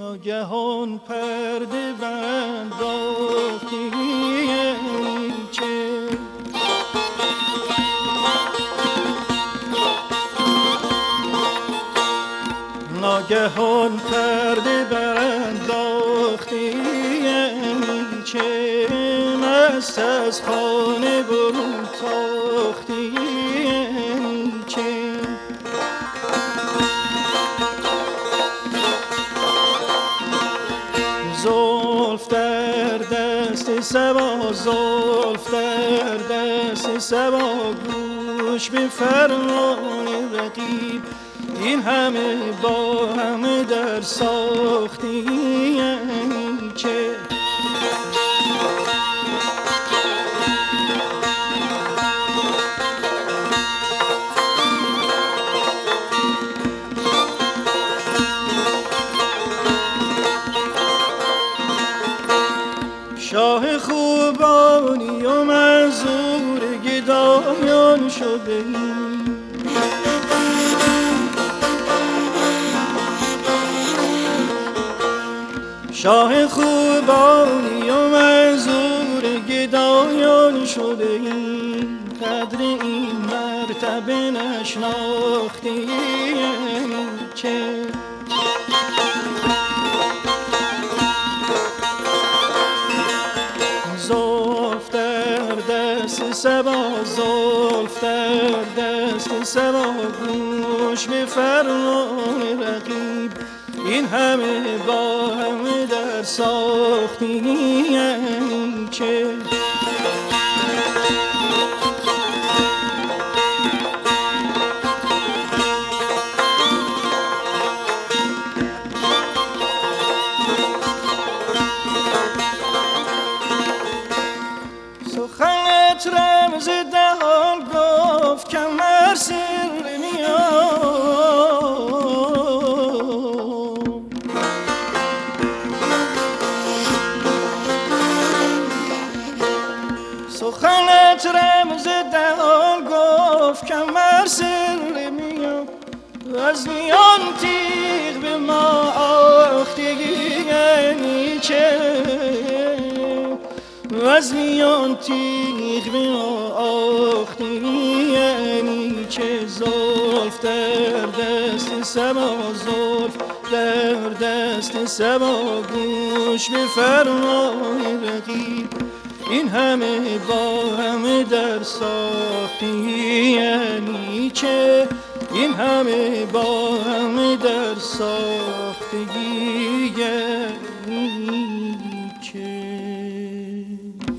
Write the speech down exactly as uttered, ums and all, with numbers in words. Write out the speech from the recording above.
ناگهان پرده بنداختی چه ناگهان پرده برانداختی چه مست از خانه برون تاختی چه زلف در دست صبا زلف در دست صبا گوش به فرمان رقیب این همه با همه در ساختی چه شاه خوبانی و منظور گدایان شده ای شاه خوبانی و منظور گدایان شده ای قدر این مرتبه نشناختی چه زلف در دست صبا زلف در دست صبا گوش به فرمان رقیب این همه با همه در ساختی چه سخنت رمز دهان گفت کمر سر میاد سخنت رمز دهان گفت کمر سر میاد از میان تیغ به ما آختگی یعنی چه از میان تیغ به ما آختگی یعنی چه زلف در دست صبا زلف در دست صبا گوش به فرمان رقیب این همه با همه در ساختی یعنی چه این همه با همه در ساختگی